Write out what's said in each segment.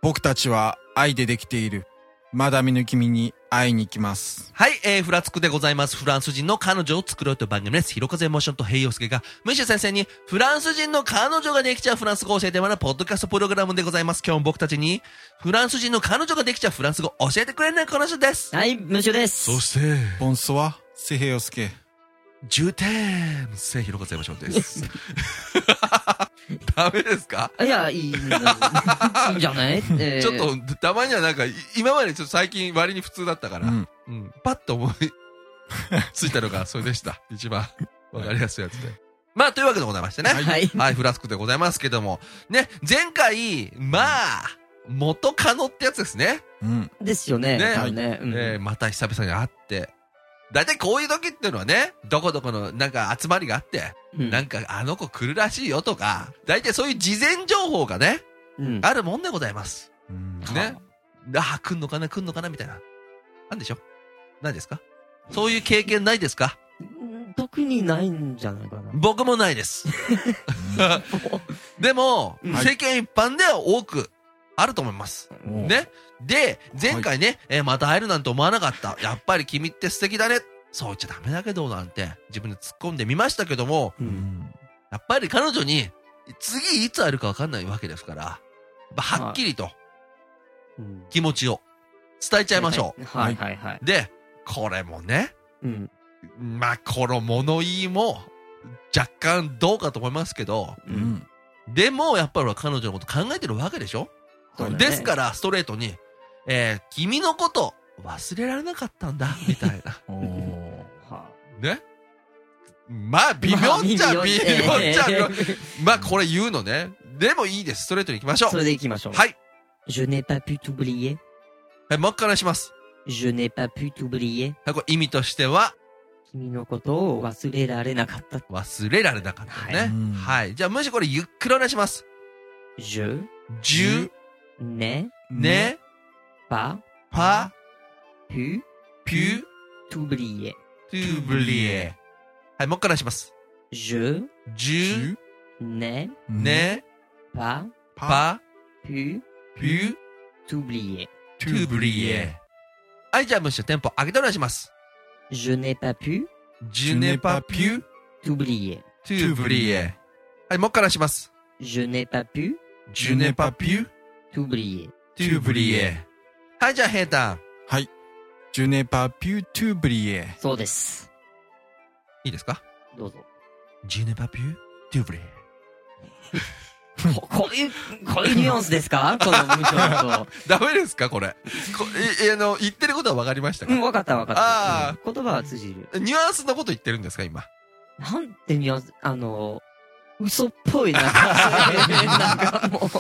僕たちは愛でできている。まだ見ぬ君に会いに行きます。 はい、フラつくでございます。フランス人の彼女を作ろうという番組です。ひろかぜエモーションと平洋介が、ムッシュ先生にフランス人の彼女ができちゃうフランス語を教えてもらうポッドキャストプログラムでございます。今日も僕たちに、フランス人の彼女ができちゃうフランス語を教えてくれないこの人です。 はい、ムッシュです。 そして、 ボンソワ、セヘヨスケ。 10点、せひろかぜエモーションです。ダメですか？ いや、いいんじゃない、 ちょっと、たまにはなんか、今までちょっと最近割に普通だったから、パッと思いついたのがそれでした。一番わかりやすいやつで。まあ、というわけでございましてね。 はい。 はい、フラスクでございますけども。ね、前回、まあ、元カノってやつですね。 ですよね。 ね。また久々に会って。だいたいこういう時っていうのはね、どこどこのなんか集まりがあって、なんかあの子来るらしいよとか、だいたいそういう事前情報がね、あるもんでございます。ね。来んのかなみたいな。なんでしょ？ないですか？そういう経験ないですか？ 特にないんじゃないかな。 僕もないです。でも、世間一般では多くあると思います。ね。で、前回ね、また会えるなんて思わなかった。やっぱり君って素敵だね。そう言っちゃダメだけど、なんて自分で突っ込んでみましたけども、やっぱり彼女に、次いつ会えるか分かんないわけですから、はっきりと、気持ちを伝えちゃいましょう。 はい。 で、これもね、まあ、この物言いも、若干どうかと思いますけど、でも、やっぱり彼女のこと考えてるわけでしょ？ですから、ストレートに、君のこと忘れられなかったんだ、みたいな。ね。まあ、微妙っちゃ微妙っちゃ。まあ、これ言うのね。でもいいです。ストレートに行きましょう。 それで行きましょう。 はい。 Je n'ai pas pu t'oublier. はい、もう一回お願いします。 Je n'ai pas pu t'oublier. はい、これ意味としては、 君のことを忘れられなかった。 忘れられなかったね。はい。じゃあ、もしこれゆっくりお願いします。 Je n'ai pas pu t'oublier. はい、もう一回お願いします。 Je n'ai pas pu t'oublier. はい、じゃあ、むしろテンポ上げてお願いします。 Je n'ai pas pu t'oublier. t'oublier. はい、もう一回お願いします。 Je n'ai pas pu t'oublier. はい、じゃあ、平太。 はい。Je n'ai pas pu t'oublier. そうです。 いいですか？ どうぞ。 Je n'ai pas pu t'oublier. こういうニュアンスですか？この文章だと。 ダメですかこれ。言ってることは分かりましたか？ 分かった。ああ。言葉は通じる。 ニュアンスのこと言ってるんですか今。 なんてニュアンス、嘘っぽいなんかもう。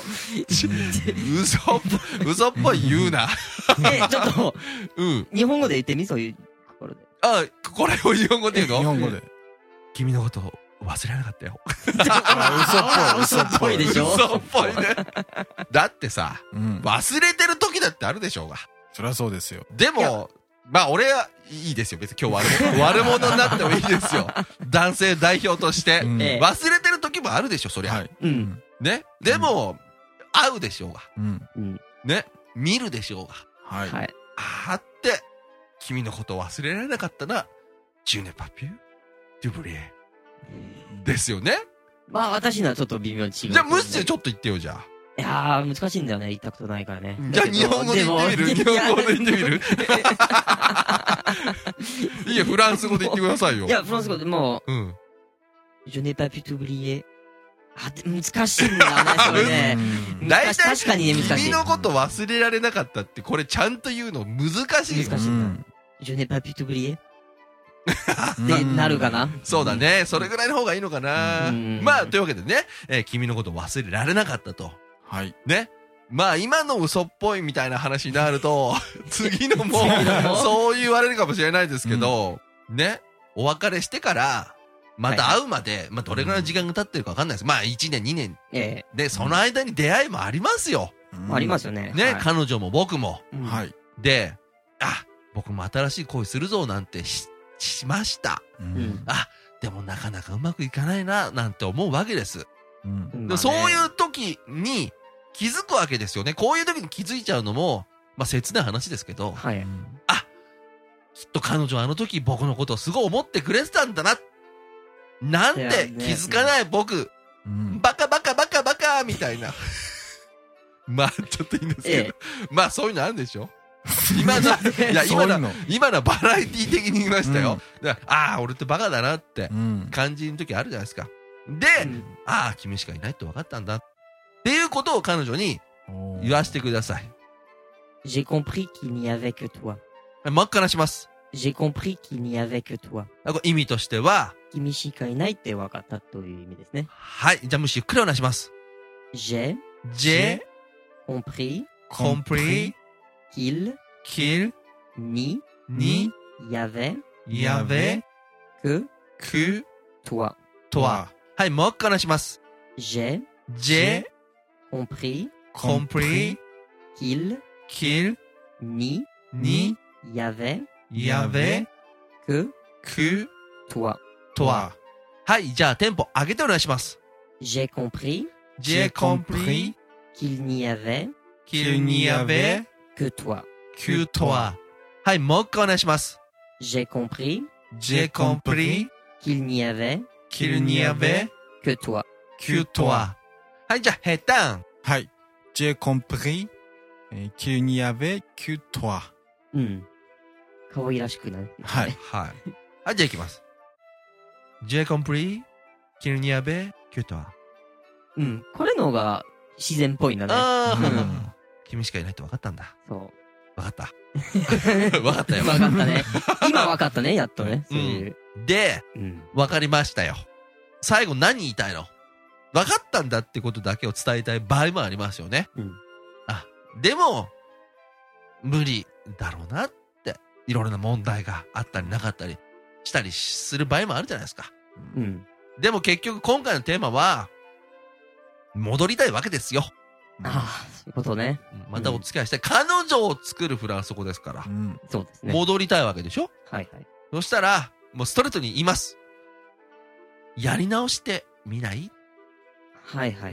嘘っぽい言うな。 ちょっと、日本語で言ってみ、そういうところで。 あ、これを日本語で言うの？ 日本語で。 君のこと忘れなかったよ。 嘘っぽいでしょ？ 嘘っぽいね。だってさ、忘れてる時だってあるでしょうが。 そりゃそうですよ。 でも、まあ俺はいいですよ。別に今日悪者になってもいいですよ。男性代表として。忘れてる時もあるでしょ、そりゃ。ね。でも、会うでしょうが。ね。見るでしょうが。 はい。 あって、君のことを忘れられなかったな。Je n'ai pas pu t'oublier。ですよね。 まあ私にはちょっと微妙に違う。 じゃあムッシュちょっと言ってよ、じゃあ。 いやー、難しいんだよね。行ったことないからね。 じゃあ日本語で言ってみる？日本語で言ってみる？いや、フランス語で言ってくださいよ。 いや、フランス語でもう、Je n'ai pas pu t'oublier。難しいんだね、それね。 大体、 確かにね、難しい。 君のこと忘れられなかったって、これちゃんと言うの難しい。 難しいんだ。Je n'ai pas pu t'oublier。ってなるかな？ そうだね。それぐらいの方がいいのかな。まあ、というわけでね、君のこと忘れられなかったと。 はい。 ね。まあ、今の嘘っぽいみたいな話になると、次のも、そう言われるかもしれないですけど、ね。お別れしてから、また会うまで、まあ、どれぐらいの時間が経ってるかわかんないです。まあ、1年、2年。で、その間に出会いもありますよ。 ありますよね。 ね。彼女も僕も。 はい。 で、僕も新しい恋するぞ、なんてしました。でもなかなかうまくいかないな、なんて思うわけです。そういう時に、 気づくわけですよね。こういう時に気づいちゃうのも、まあ、切ない話ですけど、 はい。 きっと彼女はあの時僕のことをすごい思ってくれてたんだな。なんで気づかない僕、バカバカバカバカみたいな。まあ、ちょっといいんですけど。まあ、そういうのあるんでしょ今のバラエティ的に言いましたよ。俺ってバカだなって感じの時あるじゃないですか。で、君しかいないって分かったんだ。っていうことを彼女に言わせてください。 J'ai compris qu'il n'y avait que toi. もう一回話します。 J'ai compris qu'il n'y avait que toi. 意味としては、 君しかいないって分かったという意味ですね。 はい。じゃあ、むしゆっくりお願いします。 J'ai compris qu'il n'y avait que toi. はい、もう一回話します。 J'ai compris qu'il n'y avait que toi. はい、じゃあテンポ上げてお願いします。 J'ai compris qu'il n'y avait que toi. はい、もう一回お願いします。 J'ai compris qu'il n'y avait que toi. はい、じゃあ、ヘタン。 はい。J'ai compris qu'il n'y avait que toi. うん。可愛らしくない、 はい。 はい。はい、じゃあ行きます。J'ai compris qu'il n'y avait que toi. うん。これの方が自然っぽいんだね。 君しかいないって分かったんだ。 そう。 分かった。分かったよ。 分かったね。今分かったね、やっとね。そういう。 で、分かりましたよ。最後何言いたいの？分かったんだってことだけを伝えたい場合もありますよね。でも、無理だろうなって、いろいろな問題があったりなかったりしたりする場合もあるじゃないですか。でも結局今回のテーマは、戻りたいわけですよ。 そういうことね。 またお付き合いして、彼女を作るフランス語ですから。 そうですね。 戻りたいわけでしょ？ はいはい。 そしたら、もうストレートに言います。やり直してみない？ はいはいはい。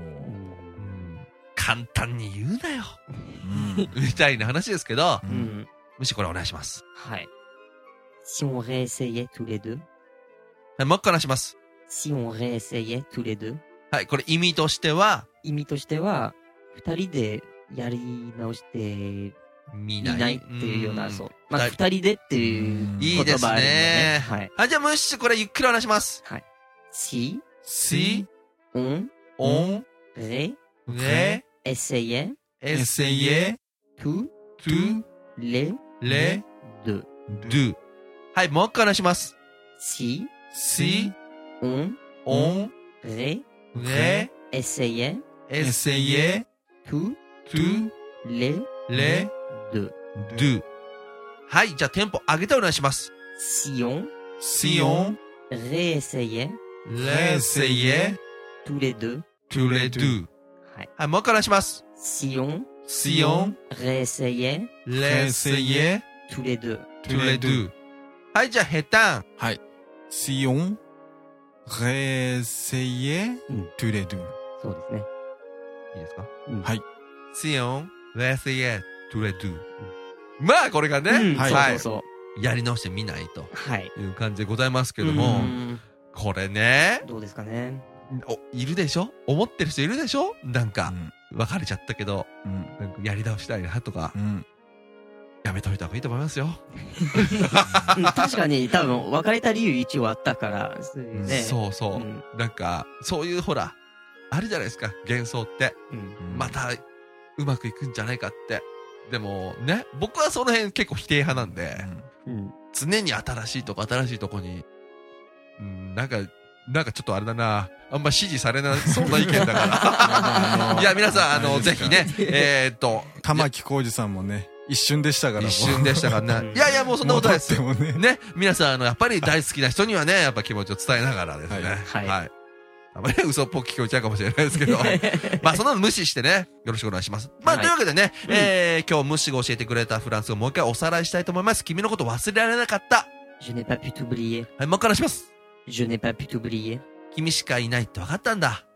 簡単に言うなよ。みたいな話ですけど、むしろこれお願いします。 はい。Si on réessayait tous les deux. はい、もう一回話します。 Si on réessayait tous les deux. はい、これ意味としては、 二人でやり直してみないっていうような、そう。まあ、二人でっていう言葉あるんだね。はい。 じゃあむしろこれゆっくりお願いします。 はい。Si on essayait tous les deux. はい、もう一回お願いします。 Si on essayait tous les deux. はい、じゃあテンポ上げてお願いします。 Si on réessayait tous les deux. はい、もう一回お願いします。 Si on réessayait tous les deux. はい、じゃあヘタン。 はい。Si on réessayait tous les deux. そうですね。 いいですか？ はい。 Si on réessayait tous les deux. まあ、これがね、 そう。 やり直してみないという感じでございますけども、これね。 どうですかね。 いるでしょ？思ってる人いるでしょ？なんか、別れちゃったけど、なんかやり直したいなとか、やめといた方がいいと思いますよ。 確かに多分別れた理由一応あったから、 そうそう。なんか、そういうほら、あるじゃないですか、幻想って。また、うまくいくんじゃないかって。でもね、僕はその辺結構否定派なんで、常に新しいとこに、なんかちょっとあれだな、あんま支持されなそうな意見だから。いや、皆さん、ぜひね、 玉置浩二さんもね、一瞬でしたからね。いや、もうそんなことないですよ。ね、皆さん、やっぱり大好きな人にはね、やっぱ気持ちを伝えながらですね。はい。あまり嘘っぽく聞こえちゃうかもしれないですけど、まあそんなの無視してね、よろしくお願いします。まあというわけでね、今日ムッシが教えてくれたフランス語をもう一回おさらいしたいと思います。君のこと忘れられなかった。 Je n'ai pas pu t'oublier. はい、もう一回お願いします。 Je n'ai pas pu t'oublier. 君しかいないって分かったんだ。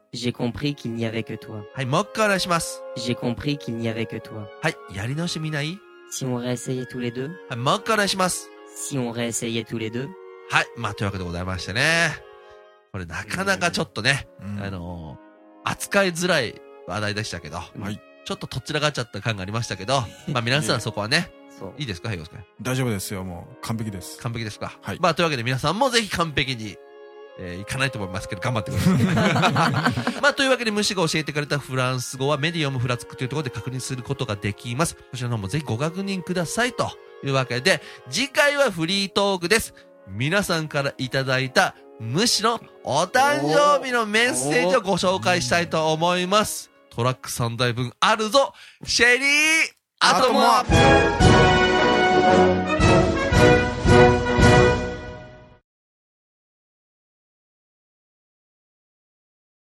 J'ai compris qu'il n'y avait que toi. はい、もう一回お願いします。 J'ai compris qu'il n'y avait que toi. はい、やり直してみない？ Si on réessayait tous les deux. はい、もう一回お願いします。 Si on réessayait tous les deux. はい、まあ、というわけでございましてね。これなかなかちょっとね、扱いづらい話題でしたけど、はい、ちょっととっちらかっちゃった感がありましたけど、まあ皆さんそこはね、いいですか、ヘイゴス君。 大丈夫ですよ、もう完璧です。 完璧ですか。はい。まあというわけで皆さんもぜひ完璧に、いかないと思いますけど、頑張ってください。まあというわけで虫が教えてくれたフランス語はメディアムフラツクというところで確認することができます。こちらの方もぜひご確認くださいというわけで、次回はフリートークです。皆さんからいただいた虫のお誕生日のメッセージをご紹介したいと思います。トラック3台分あるぞ、シェリーアトモア